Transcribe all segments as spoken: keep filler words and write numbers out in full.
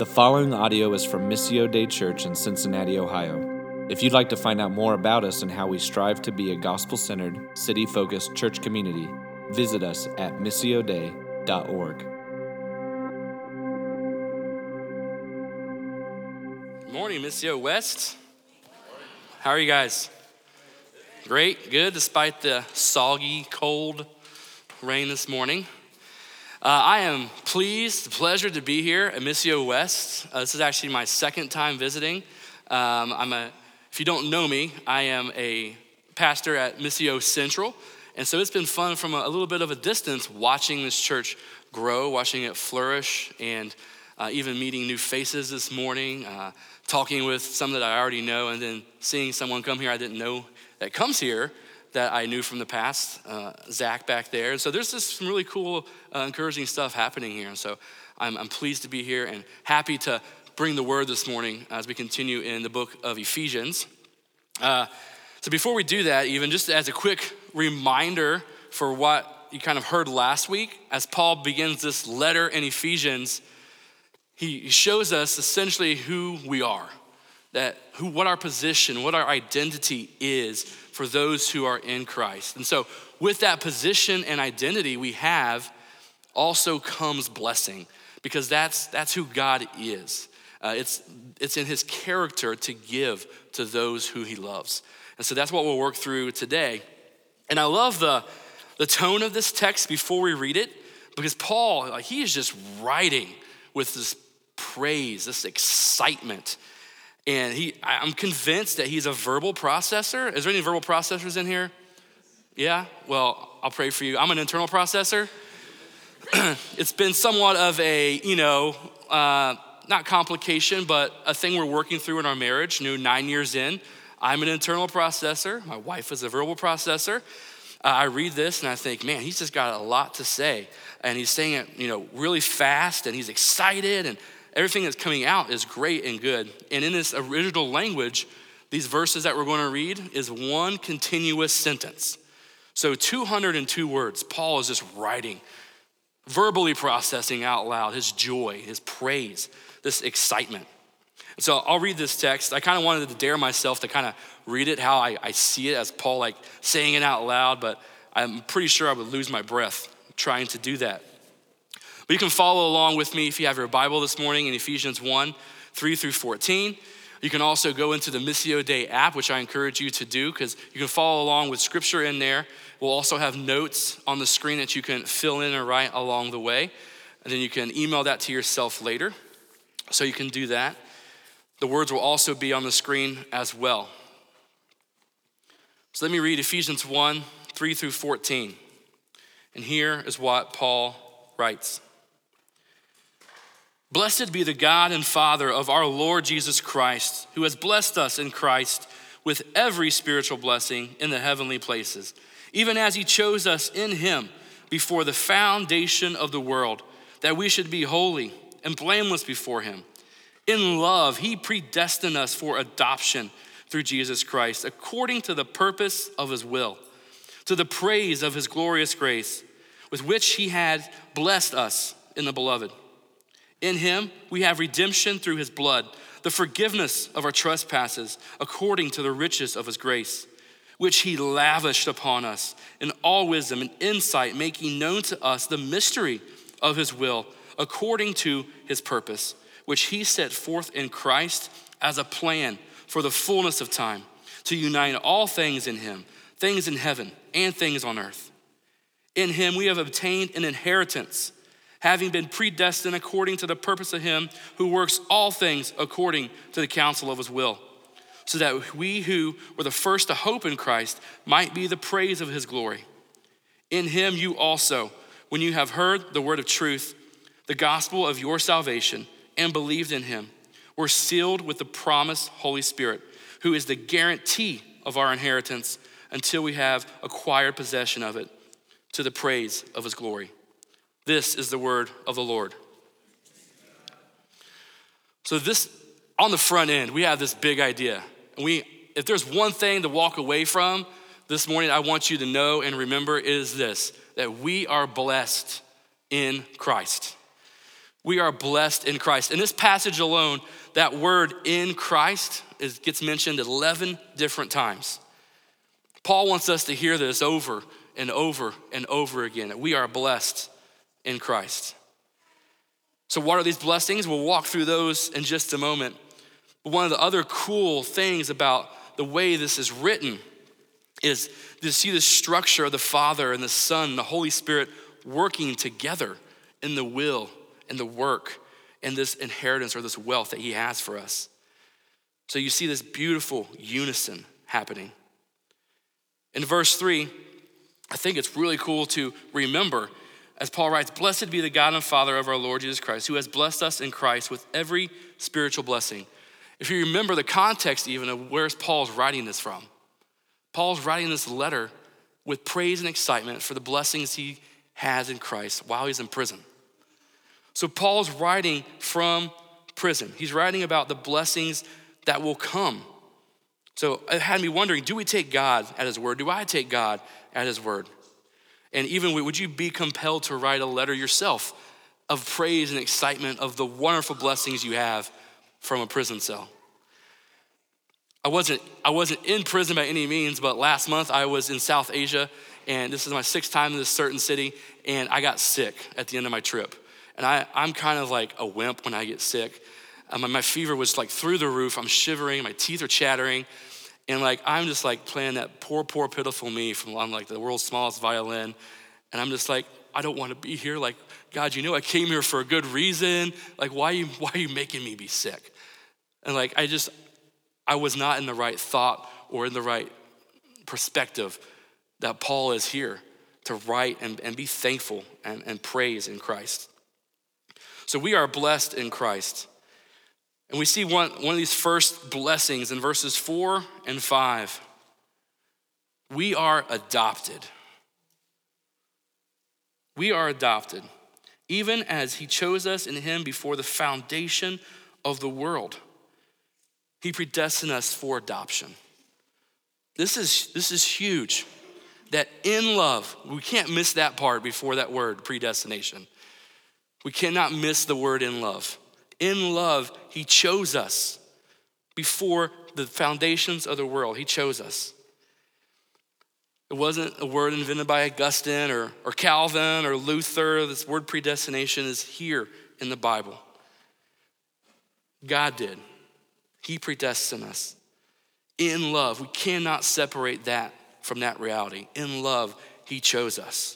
The following audio is from Missio Dei Church in Cincinnati, Ohio. If you'd like to find out more about us and how we strive to be a gospel-centered, city-focused church community, visit us at missio dei dot org. Good morning, Missio West. How are you guys? Great, good, despite the soggy, cold rain this morning. Uh, I am pleased, pleasure to be here at Missio West. Uh, this is actually my second time visiting. Um, I'm a, if you don't know me, I am a pastor at Missio Central, and so it's been fun from a, a little bit of a distance watching this church grow, watching it flourish, and uh, even meeting new faces this morning, uh, talking with some that I already know, and then seeing someone come here I didn't know that comes here that I knew from the past, uh, Zach back there. And so there's just some really cool, uh, encouraging stuff happening here. And so I'm, I'm pleased to be here and happy to bring the word this morning as we continue in the book of Ephesians. Uh, so before we do that, even just as a quick reminder for what you kind of heard last week, as Paul begins this letter in Ephesians, he shows us essentially who we are, that who, what our position, what our identity is for those who are in Christ. And so with that position and identity we have also comes blessing, because that's that's who God is. Uh, it's it's in his character to give to those who he loves. And so that's what we'll work through today. And I love the, the tone of this text before we read it, because Paul, like, he is just writing with this praise, this excitement. And he, I'm convinced that he's a verbal processor. Is there any verbal processors in here? Yeah? Well, I'll pray for you. I'm an internal processor. It's been somewhat of a, you know, uh, not complication, but a thing we're working through in our marriage. You know, nine years in, I'm an internal processor. My wife is a verbal processor. Uh, I read this and I think, man, he's just got a lot to say. And he's saying it, you know, really fast, and he's excited, and everything that's coming out is great and good. And in this original language, these verses that we're going to read is one continuous sentence. So two hundred two words, Paul is just writing, verbally processing out loud his joy, his praise, this excitement. And so I'll read this text. I kind of wanted to dare myself to kind of read it how I, I see it as Paul like saying it out loud, but I'm pretty sure I would lose my breath trying to do that. But you can follow along with me if you have your Bible this morning in Ephesians one, three through fourteen. You can also go into the Missio Dei app, which I encourage you to do, because you can follow along with scripture in there. We'll also have notes on the screen that you can fill in and write along the way. And then you can email that to yourself later. So you can do that. The words will also be on the screen as well. So let me read Ephesians one, three through fourteen. And here is what Paul writes. Blessed be the God and Father of our Lord Jesus Christ, who has blessed us in Christ with every spiritual blessing in the heavenly places, even as he chose us in him before the foundation of the world, that we should be holy and blameless before him. In love, he predestined us for adoption through Jesus Christ, according to the purpose of his will, to the praise of his glorious grace, with which he had blessed us in the beloved. In him, we have redemption through his blood, the forgiveness of our trespasses, according to the riches of his grace, which he lavished upon us in all wisdom and insight, making known to us the mystery of his will, according to his purpose, which he set forth in Christ as a plan for the fullness of time, to unite all things in him, things in heaven and things on earth. In him we have obtained an inheritance, having been predestined according to the purpose of him who works all things according to the counsel of his will, so that we who were the first to hope in Christ might be the praise of his glory. In him you also, when you have heard the word of truth, the gospel of your salvation, and believed in him, were sealed with the promised Holy Spirit, who is the guarantee of our inheritance until we have acquired possession of it, to the praise of his glory. This is the word of the Lord. So this, on the front end, we have this big idea. And we, if there's one thing to walk away from this morning, I want you to know and remember is this, that we are blessed in Christ. We are blessed in Christ. In this passage alone, that word in Christ is, gets mentioned eleven different times. Paul wants us to hear this over and over and over again, that we are blessed in Christ. So what are these blessings? We'll walk through those in just a moment. But one of the other cool things about the way this is written is to see the structure of the Father and the Son and the Holy Spirit working together in the will and the work and this inheritance or this wealth that he has for us. So you see this beautiful unison happening. In verse three, I think it's really cool to remember, as Paul writes, "Blessed be the God and Father of our Lord Jesus Christ, who has blessed us in Christ with every spiritual blessing." If you remember the context even of where's Paul's writing this from, Paul's writing this letter with praise and excitement for the blessings he has in Christ while he's in prison. So Paul's writing from prison. He's writing about the blessings that will come. So it had me wondering, do we take God at his word? Do I take God at his word? And even would you be compelled to write a letter yourself of praise and excitement of the wonderful blessings you have from a prison cell? I wasn't, I wasn't in prison by any means, but last month I was in South Asia, and this is my sixth time in this certain city, and I got sick at the end of my trip. And I, I'm kind of like a wimp when I get sick. Um, my fever was like through the roof. I'm shivering, my teeth are chattering. And like, I'm just like playing that poor, poor, pitiful me from I'm like the world's smallest violin. And I'm just like, I don't want to be here. Like, God, you know I came here for a good reason. Like, why are you, why are you making me be sick? And like, I just, I was not in the right thought or in the right perspective that Paul is here to write and, and be thankful and, and praise in Christ. So we are blessed in Christ. And we see one, one of these first blessings in verses four and five. We are adopted. We are adopted, even as he chose us in him before the foundation of the world. He predestined us for adoption. This is, this is huge, that in love, we can't miss that part before that word, predestination. We cannot miss the word in love. In love, he chose us before the foundations of the world. He chose us. It wasn't a word invented by Augustine or, or Calvin or Luther. This word predestination is here in the Bible. God did. He predestined us. In love, we cannot separate that from that reality. In love, he chose us.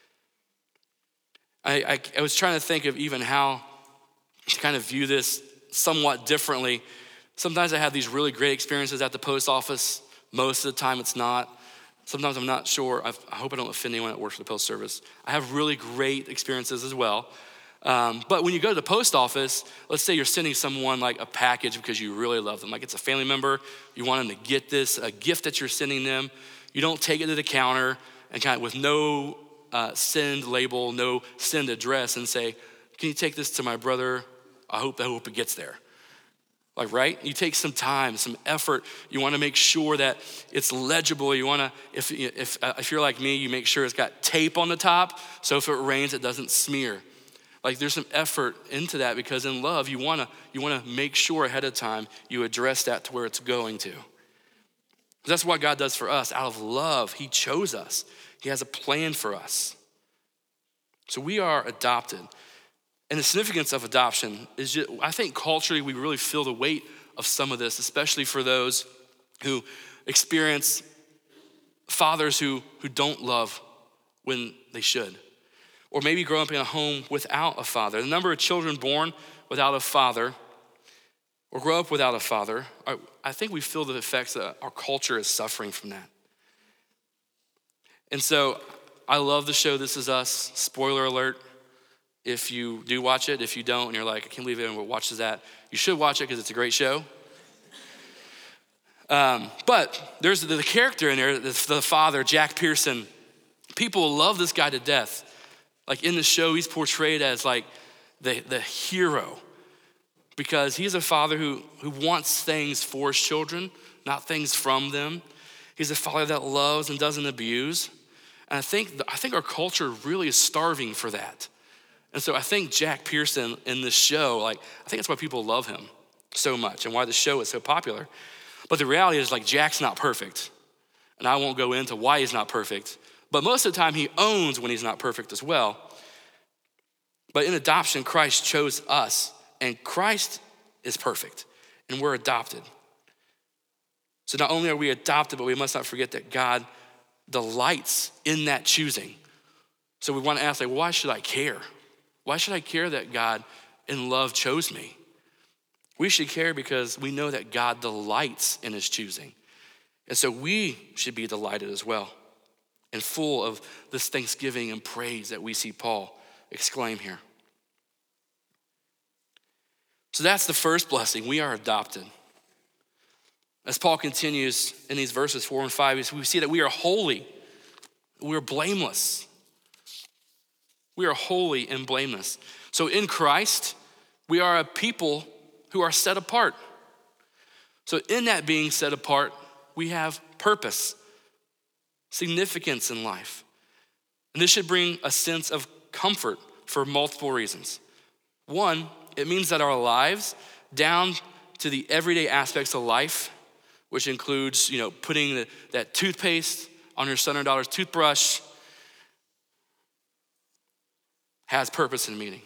I, I, I was trying to think of even how to kind of view this somewhat differently. Sometimes I have these really great experiences at the post office. Most of the time it's not. Sometimes I'm not sure. I've, I hope I don't offend anyone that works for the post service. I have really great experiences as well. Um, but when you go to the post office, let's say you're sending someone like a package because you really love them. Like it's a family member. You want them to get this, a gift that you're sending them. You don't take it to the counter and kind of with no uh, send label, no send address and say, can you take this to my brother? I hope, I hope it gets there. Like, right? You take some time, some effort. You want to make sure that it's legible. You want to, if, if, uh, if you're like me, you make sure it's got tape on the top. So if it rains, it doesn't smear. Like there's some effort into that because in love, you want to you want to make sure ahead of time you address that to where it's going to. That's what God does for us. Out of love, he chose us. He has a plan for us. So we are adopted. And the significance of adoption is just, I think culturally we really feel the weight of some of this, especially for those who experience fathers who, who don't love when they should. Or maybe grow up in a home without a father. The number of children born without a father or grow up without a father, I think we feel the effects that our culture is suffering from that. And so I love the show This Is Us. Spoiler alert, if you do watch it. If you don't and you're like, I can't believe anyone watches that, you should watch it because it's a great show. Um, but there's the, the character in there, the, the father, Jack Pearson. People love this guy to death. Like in the show, he's portrayed as like the, the hero because he's a father who, who wants things for his children, not things from them. He's a father that loves and doesn't abuse. And I think, I think our culture really is starving for that. And so I think Jack Pearson in this show, like, I think that's why people love him so much and why the show is so popular. But the reality is, like, Jack's not perfect. And I won't go into why he's not perfect. But most of the time he owns when he's not perfect as well. But in adoption, Christ chose us, and Christ is perfect, and we're adopted. So not only are we adopted, but we must not forget that God delights in that choosing. So we want to ask, like, why should I care? Why should I care that God in love chose me? We should care because we know that God delights in his choosing. And so we should be delighted as well and full of this thanksgiving and praise that we see Paul exclaim here. So that's the first blessing. We are adopted. As Paul continues in these verses four and five, we see that we are holy. We are blameless. We are holy and blameless. So in Christ, we are a people who are set apart. So in that being set apart, we have purpose, significance in life. And this should bring a sense of comfort for multiple reasons. One, it means that our lives, down to the everyday aspects of life, which includes, you know, putting the, that toothpaste on your son or daughter's toothbrush, has purpose and meaning.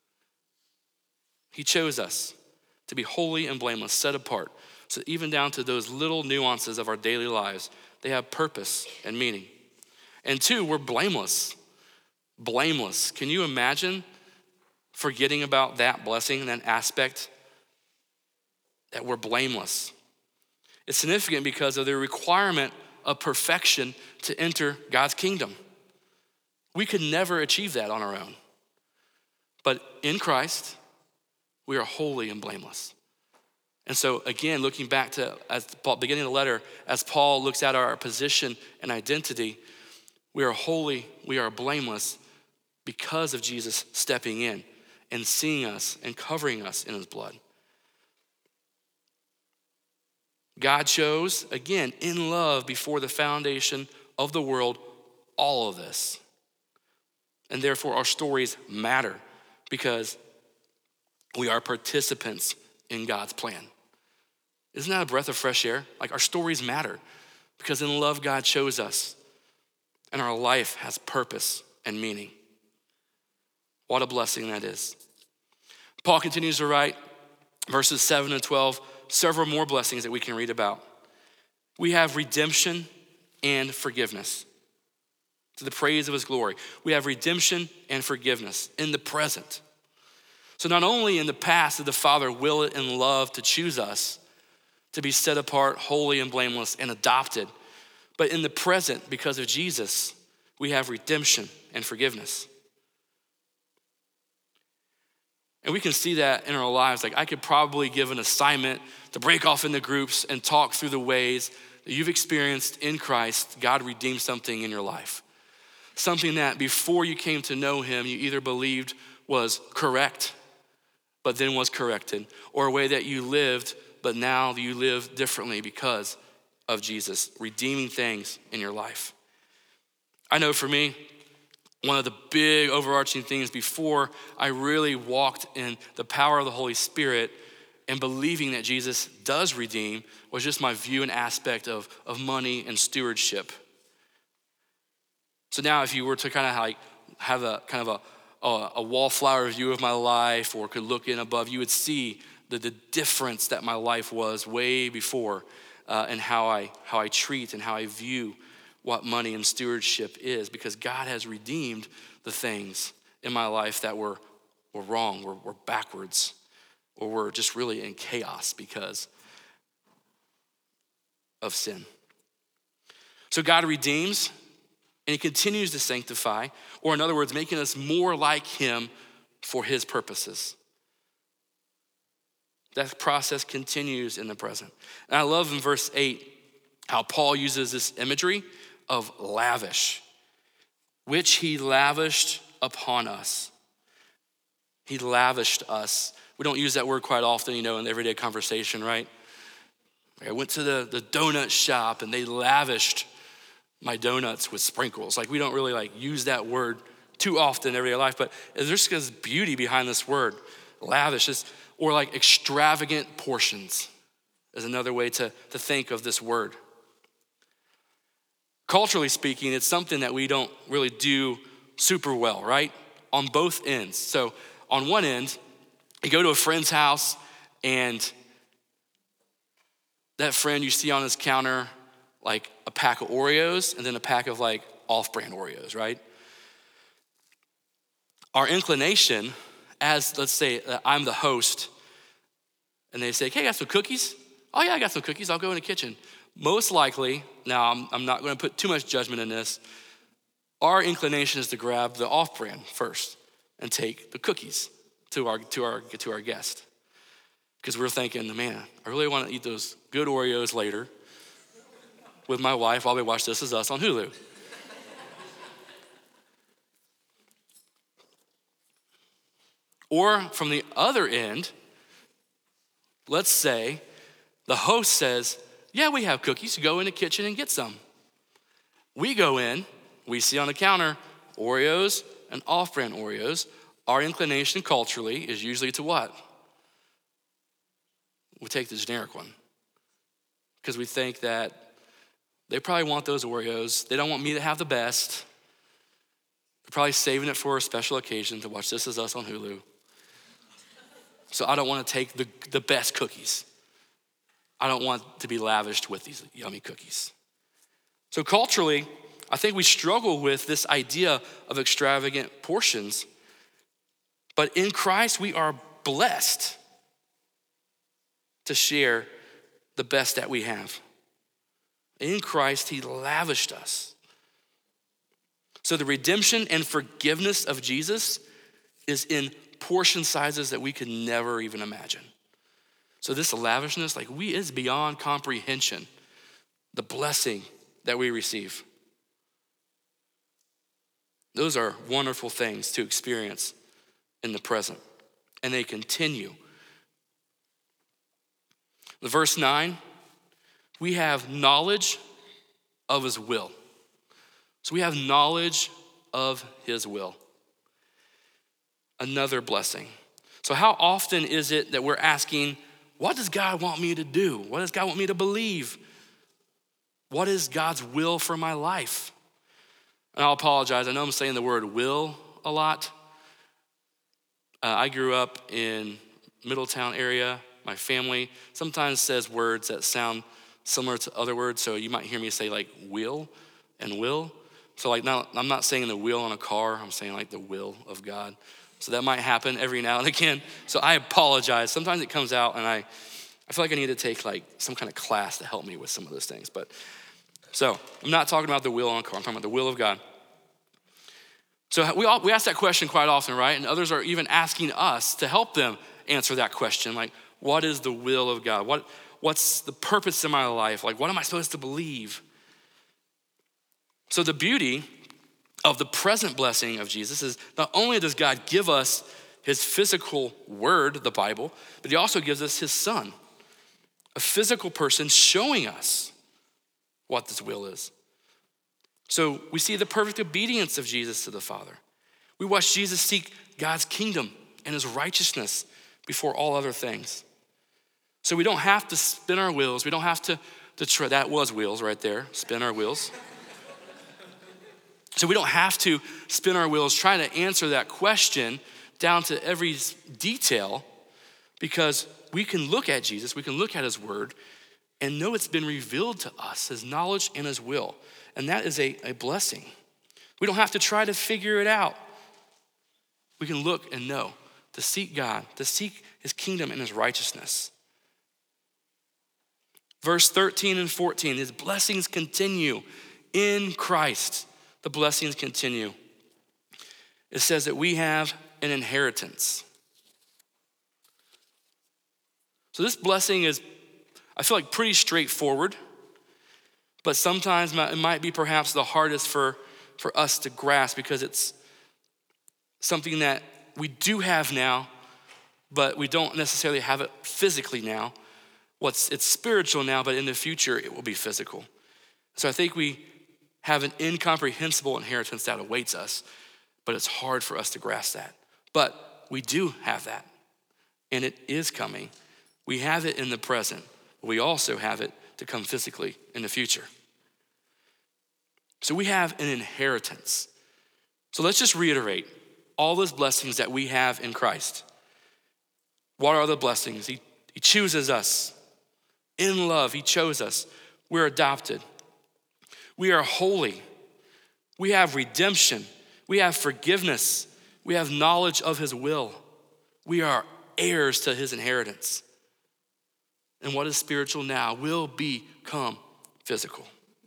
He chose us to be holy and blameless, set apart. So even down to those little nuances of our daily lives, they have purpose and meaning. And two, we're blameless. Blameless. Can you imagine forgetting about that blessing, that aspect, that we're blameless? It's significant because of the requirement of perfection to enter God's kingdom. We could never achieve that on our own. But in Christ, we are holy and blameless. And so again, looking back to as Paul, beginning of the letter, as Paul looks at our position and identity, we are holy, we are blameless because of Jesus stepping in and seeing us and covering us in his blood. God chose, again, in love before the foundation of the world, all of this. And therefore our stories matter because we are participants in God's plan. Isn't that a breath of fresh air? Like, our stories matter because in love God chose us and our life has purpose and meaning. What a blessing that is. Paul continues to write, verses seven and twelve, several more blessings that we can read about. We have redemption and forgiveness to the praise of his glory. We have redemption and forgiveness in the present. So not only in the past did the Father will it in love to choose us to be set apart, holy and blameless and adopted, but in the present, because of Jesus, we have redemption and forgiveness. And we can see that in our lives. Like, I could probably give an assignment to break off into groups and talk through the ways that you've experienced in Christ, God redeemed something in your life. Something that before you came to know him, you either believed was correct, but then was corrected, or a way that you lived, but now you live differently because of Jesus redeeming things in your life. I know for me, one of the big overarching things before I really walked in the power of the Holy Spirit and believing that Jesus does redeem was just my view and aspect of, of money and stewardship. So now if you were to kind of like have a kind of a, a, a wallflower view of my life or could look in above, you would see the, the difference that my life was way before uh, and how I, how I treat and how I view what money and stewardship is, because God has redeemed the things in my life that were, were wrong, were, were backwards, or were just really in chaos because of sin. So God redeems and he continues to sanctify, or in other words, making us more like him for his purposes. That process continues in the present. And I love in verse eight how Paul uses this imagery of lavish, which he lavished upon us. He lavished us. We don't use that word quite often, you know, in everyday conversation, right? I went to the, the donut shop and they lavished my donuts with sprinkles. Like, we don't really like use that word too often in everyday life, but there's this beauty behind this word, lavish, is, or like extravagant portions is another way to, to think of this word. Culturally speaking, it's something that we don't really do super well, right? On both ends. So on one end, you go to a friend's house and that friend you see on his counter, like a pack of Oreos and then a pack of like off-brand Oreos, right? Our inclination, as let's say uh, I'm the host, and they say, hey, I got some cookies? Oh yeah, I got some cookies, I'll go in the kitchen. Most likely, now I'm, I'm not gonna put too much judgment in this, our inclination is to grab the off-brand first and take the cookies to our, to our, to our guest. Because we're thinking, man, I really wanna eat those good Oreos later with my wife while we watch This Is Us on Hulu. Or from the other end, let's say the host says, yeah, we have cookies, go in the kitchen and get some. We go in, we see on the counter Oreos and off-brand Oreos. Our inclination culturally is usually to what? We take the generic one. Because we think that they probably want those Oreos. They don't want me to have the best. They're probably saving it for a special occasion to watch This Is Us on Hulu. So I don't want to take the, the best cookies. I don't want to be lavished with these yummy cookies. So culturally, I think we struggle with this idea of extravagant portions. But in Christ, we are blessed to share the best that we have. In Christ, he lavished us. So the redemption and forgiveness of Jesus is in portion sizes that we could never even imagine. So this lavishness, like we, is beyond comprehension, the blessing that we receive. Those are wonderful things to experience in the present, and they continue. The verse nine, we have knowledge of his will. So we have knowledge of his will. Another blessing. So how often is it that we're asking, what does God want me to do? What does God want me to believe? What is God's will for my life? And I'll apologize, I know I'm saying the word will a lot. Uh, I grew up in Middletown area. My family sometimes says words that sound similar to other words, so you might hear me say like will and will. So like now, I'm not saying the wheel on a car, I'm saying like the will of God. So that might happen every now and again. So I apologize. Sometimes it comes out and I, I feel like I need to take like some kind of class to help me with some of those things. But so I'm not talking about the will on a car, I'm talking about the will of God. So we all, we ask that question quite often, right? And others are even asking us to help them answer that question. Like, what is the will of God? What, what's the purpose in my life? Like, what am I supposed to believe? So the beauty of the present blessing of Jesus is not only does God give us his physical word, the Bible, but he also gives us his son, a physical person showing us what this will is. So we see the perfect obedience of Jesus to the Father. We watch Jesus seek God's kingdom and his righteousness before all other things. So we don't have to spin our wheels. We don't have to, to try, that was wheels right there, spin our wheels. So we don't have to spin our wheels trying to answer that question down to every detail, because we can look at Jesus, we can look at his word and know it's been revealed to us, his knowledge and his will. And that is a, a blessing. We don't have to try to figure it out. We can look and know to seek God, to seek his kingdom and his righteousness. Verse thirteen and fourteen, his blessings continue in Christ. The blessings continue. It says that we have an inheritance. So this blessing is, I feel like, pretty straightforward, but sometimes it might be perhaps the hardest for, for us to grasp because it's something that we do have now, but we don't necessarily have it physically now. What's it's spiritual now, but in the future it will be physical. So I think we have an incomprehensible inheritance that awaits us. but it's hard for us to grasp that. But we do have that, and it is coming. We have it in the present, but we also have it to come physically in the future. So we have an inheritance. So let's just reiterate all those blessings that we have in Christ. What are the blessings? He, he chooses us. In love, he chose us. We're adopted. We are holy. We have redemption. We have forgiveness. We have knowledge of his will. We are heirs to his inheritance. And what is spiritual now will become physical.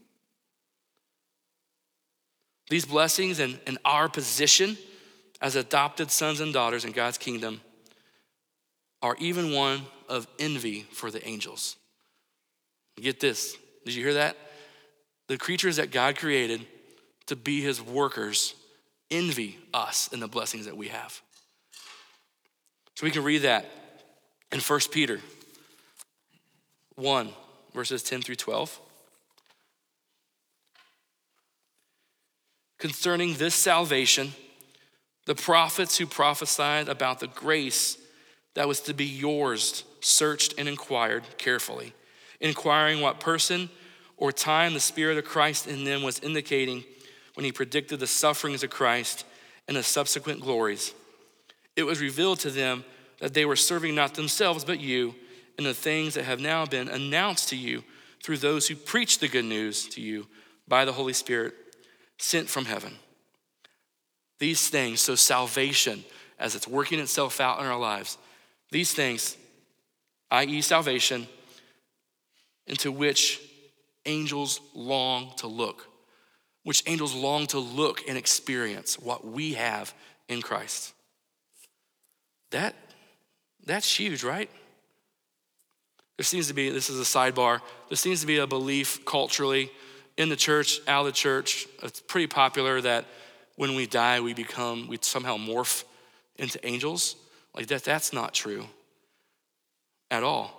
These blessings and, and our position as adopted sons and daughters in God's kingdom are even one of envy for the angels. Get this. Did you hear that? The creatures that God created to be his workers envy us and the blessings that we have. So we can read that in First Peter one, verses ten through twelve. Concerning this salvation, the prophets who prophesied about the grace that was to be yours searched and inquired carefully, inquiring what person or time the Spirit of Christ in them was indicating when he predicted the sufferings of Christ and the subsequent glories. It was revealed to them that they were serving not themselves but you in the things that have now been announced to you through those who preach the good news to you by the Holy Spirit sent from heaven. These things, so salvation, as it's working itself out in our lives, these things, that is salvation, into which angels long to look, which angels long to look and experience what we have in Christ. That, that's huge, right? There seems to be, this is a sidebar, there seems to be a belief culturally in the church, out of the church, it's pretty popular that when we die, we become, we somehow morph into angels. Like that, that's not true at all.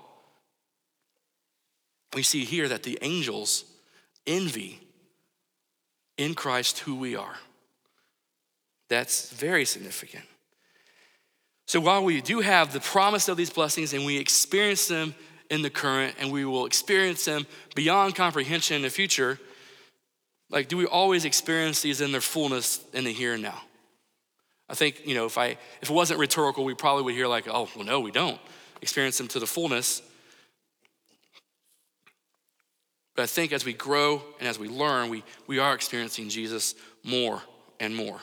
We see here that the angels envy in Christ who we are. That's very significant. So while we do have the promise of these blessings and we experience them in the current and we will experience them beyond comprehension in the future, like, do we always experience these in their fullness in the here and now? I think, you know, if I if it wasn't rhetorical, we probably would hear like, oh, well, no, we don't experience them to the fullness. But I think as we grow and as we learn, we, we are experiencing Jesus more and more.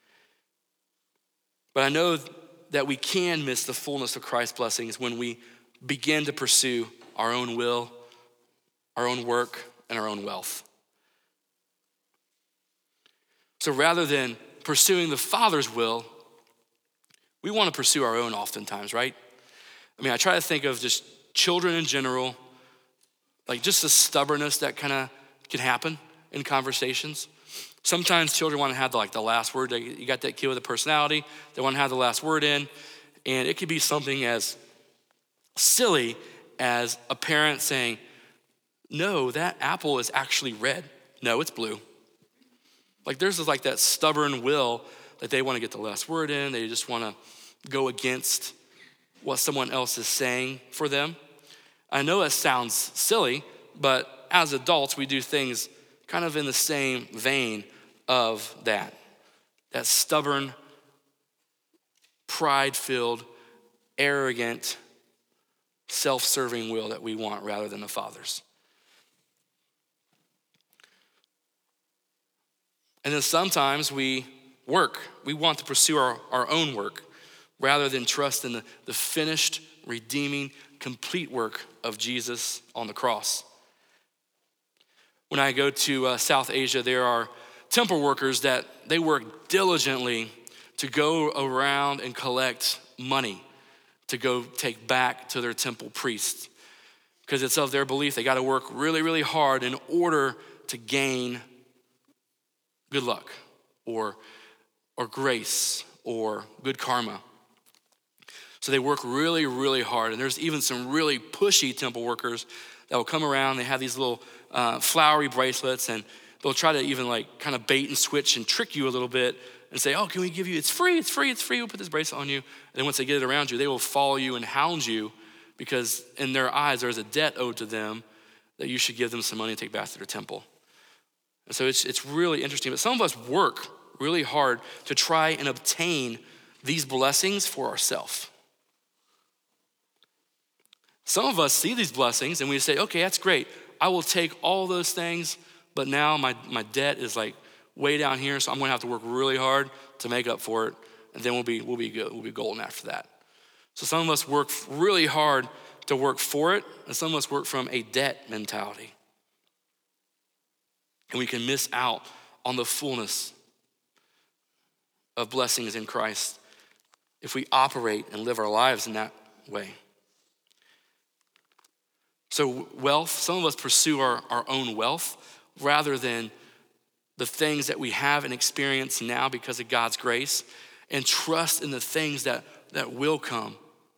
But I know that we can miss the fullness of Christ's blessings when we begin to pursue our own will, our own work, and our own wealth. So rather than pursuing the Father's will, we want to pursue our own oftentimes, right? I mean, I try to think of just children in general, like just the stubbornness that kind of can happen in conversations. Sometimes children want to have the, like the last word. You got that kid with a personality, they want to have the last word in, and it could be something as silly as a parent saying, no, that apple is actually red. No, it's blue. Like there's like that stubborn will that they want to get the last word in. They just want to go against what someone else is saying for them. I know it sounds silly, but as adults, we do things kind of in the same vein of that. That stubborn, pride-filled, arrogant, self-serving will that we want rather than the Father's. And then sometimes we work. We want to pursue our, our own work rather than trust in the, the finished, redeeming, complete work of Jesus on the cross. When I go to uh, South Asia, there are temple workers that they work diligently to go around and collect money to go take back to their temple priests. Because it's of their belief they got to work really, really hard in order to gain good luck or, or grace or good karma. So they work really, really hard. And there's even some really pushy temple workers that will come around. They have these little uh, flowery bracelets, and they'll try to even like kind of bait and switch and trick you a little bit and say, oh, can we give you, it's free, it's free, it's free, we'll put this bracelet on you. And then once they get it around you, they will follow you and hound you because in their eyes, there's a debt owed to them that you should give them some money and take back to their temple. And so it's, it's really interesting. But some of us work really hard to try and obtain these blessings for ourselves. Some of us see these blessings and we say, okay, that's great. I will take all those things, but now my, my debt is like way down here, so I'm gonna have to work really hard to make up for it, and then we'll be we'll be good, we'll be golden after that. So some of us work really hard to work for it, and some of us work from a debt mentality. And we can miss out on the fullness of blessings in Christ if we operate and live our lives in that way. So wealth, some of us pursue our, our own wealth rather than the things that we have and experience now because of God's grace, and trust in the things that, that will come.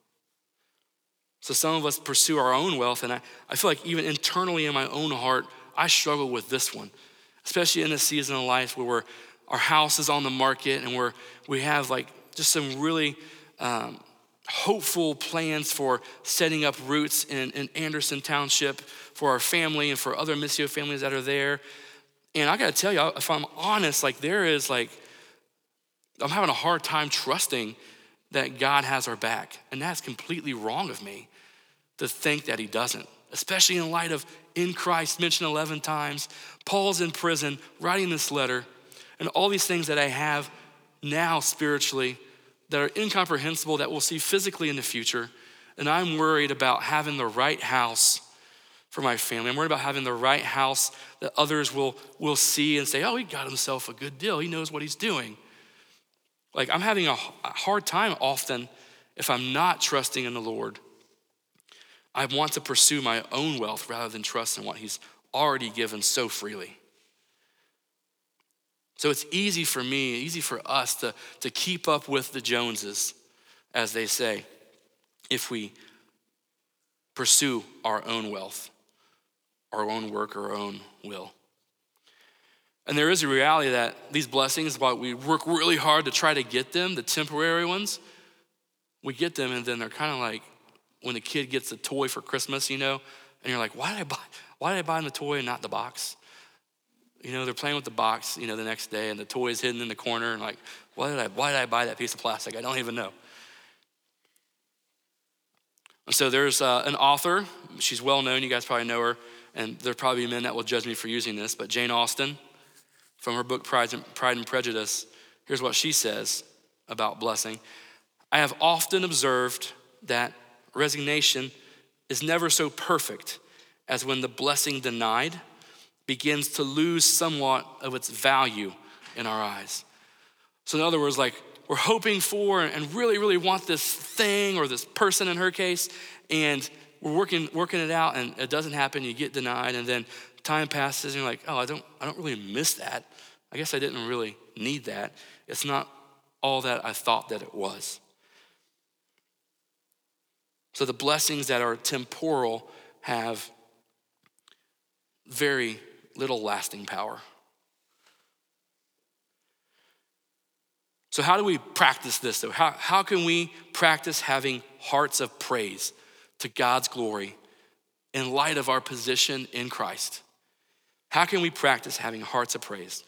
So some of us pursue our own wealth, and I, I feel like even internally in my own heart, I struggle with this one, especially in this season of life where we're, our house is on the market and we're, we have like just some really um, hopeful plans for setting up roots in, in Anderson Township for our family and for other Missio families that are there. And I gotta tell you, if I'm honest, like there is like, I'm having a hard time trusting that God has our back. And that's completely wrong of me to think that he doesn't, especially in light of in Christ mentioned eleven times, Paul's in prison writing this letter, and all these things that I have now spiritually that are incomprehensible that we'll see physically in the future. And I'm worried about having the right house for my family. I'm worried about having the right house that others will, will see and say, oh, he got himself a good deal. He knows what he's doing. Like I'm having a, a hard time often if I'm not trusting in the Lord. I want to pursue my own wealth rather than trust in what he's already given so freely. So it's easy for me, easy for us to, to keep up with the Joneses, as they say, if we pursue our own wealth, our own work, our own will. And there is a reality that these blessings, while we work really hard to try to get them, the temporary ones, we get them and then they're kind of like when the kid gets a toy for Christmas, you know, and you're like, why did I buy, why did I buy the toy and not the box? You know, they're playing with the box, you know, the next day and the toy is hidden in the corner and like, why did I, why did I buy that piece of plastic? I don't even know. And so there's uh, an author, she's well known, you guys probably know her, and there'll probably be men that will judge me for using this, but Jane Austen, from her book Pride and, Pride and Prejudice, here's what she says about blessing. I have often observed that resignation is never so perfect as when the blessing denied begins to lose somewhat of its value in our eyes. So in other words, like we're hoping for and really, really want this thing or this person in her case, and we're working working it out and it doesn't happen, you get denied, and then time passes and you're like, oh, I don't I don't really miss that. I guess I didn't really need that. It's not all that I thought that it was. So the blessings that are temporal have very little lasting power. So how do we practice this though? How, how can we practice having hearts of praise to God's glory in light of our position in Christ? How can we practice having hearts of praise?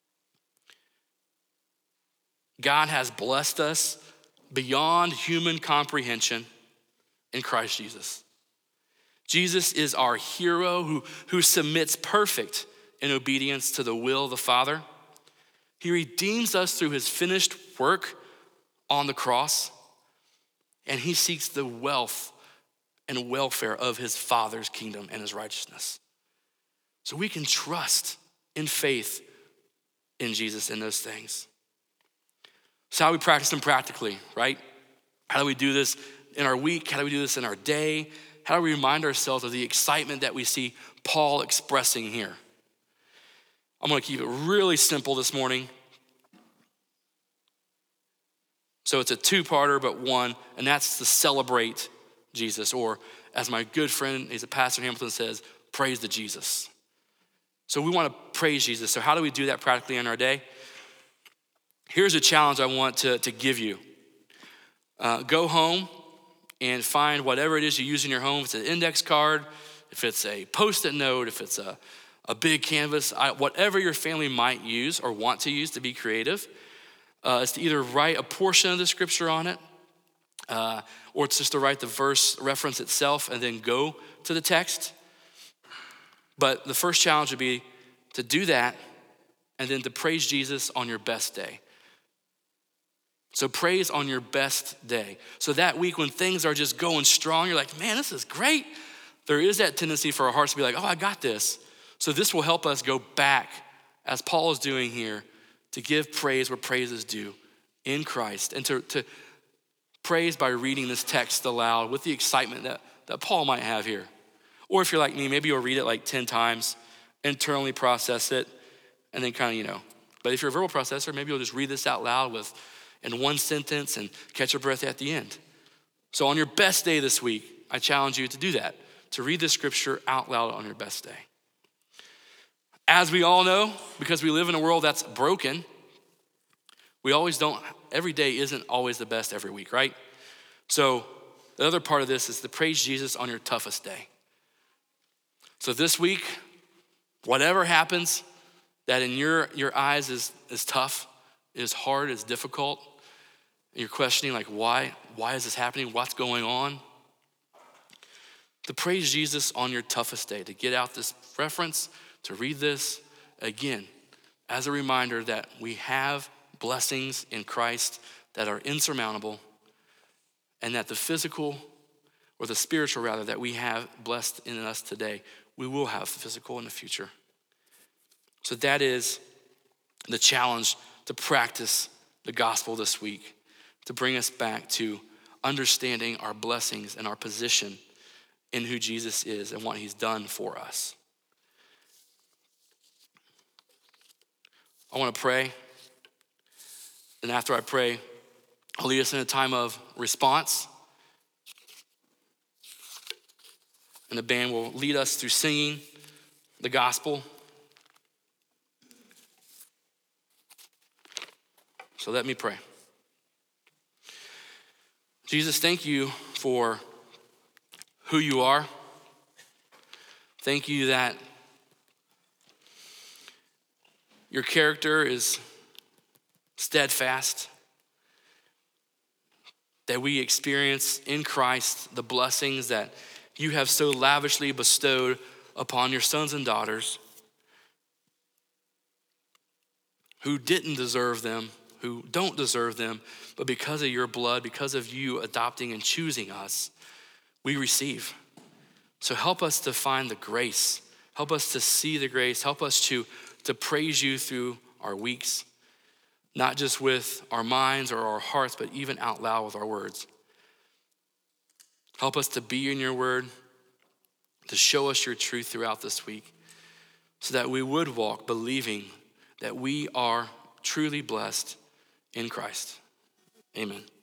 God has blessed us beyond human comprehension in Christ Jesus. Jesus is our hero who, who submits perfect in obedience to the will of the Father. He redeems us through his finished work on the cross, and he seeks the wealth and welfare of his Father's kingdom and his righteousness. So we can trust in faith in Jesus in those things. So how do we practice them practically, right? How do we do this in our week? How do we do this in our day? How do we remind ourselves of the excitement that we see Paul expressing here? I'm gonna keep it really simple this morning. So it's a two-parter, but one, and that's to celebrate Jesus, or as my good friend, he's a pastor in Hamilton, says, praise the Jesus. So we wanna praise Jesus. So how do we do that practically in our day? here's a challenge I want to, to give you. Uh, go home and find whatever it is you use in your home. If it's an index card, if it's a Post-it note, if it's a, a big canvas, I, whatever your family might use or want to use to be creative, uh, is to either write a portion of the scripture on it, uh, or it's just to write the verse reference itself and then go to the text. But the first challenge would be to do that and then to praise Jesus on your best day. So praise on your best day. So that week when things are just going strong, you're like, man, this is great. There is that tendency for our hearts to be like, oh, I got this. So this will help us go back, as Paul is doing here, to give praise where praise is due in Christ, and to, to praise by reading this text aloud with the excitement that, that Paul might have here. Or if you're like me, maybe you'll read it like ten times, internally process it, and then kind of, you know. But if you're a verbal processor, maybe you'll just read this out loud with in one sentence and catch your breath at the end. So on your best day this week, I challenge you to do that, to read the scripture out loud on your best day. As we all know, because we live in a world that's broken, we always don't, every day isn't always the best every week, right? So the other part of this is to praise Jesus on your toughest day. So this week, whatever happens that in your, your eyes is, is tough, is hard, is difficult, and you're questioning like, why? Why is this happening? What's going on? To praise Jesus on your toughest day, to get out this reference, to read this again as a reminder that we have blessings in Christ that are insurmountable, and that the physical, or the spiritual rather, that we have blessed in us today, we will have physical in the future. So that is the challenge to practice the gospel this week, to bring us back to understanding our blessings and our position in who Jesus is and what he's done for us. I want to pray. And after I pray, I'll lead us in a time of response. And the band will lead us through singing the gospel. So let me pray. Jesus, thank you for who you are. Thank you that your character is steadfast, that we experience in Christ the blessings that you have so lavishly bestowed upon your sons and daughters who didn't deserve them, who don't deserve them, but because of your blood, because of you adopting and choosing us, we receive. So help us to find the grace. Help us to see the grace. Help us to, to praise you through our weeks, not just with our minds or our hearts, but even out loud with our words. Help us to be in your word, to show us your truth throughout this week, so that we would walk believing that we are truly blessed in Christ. Amen.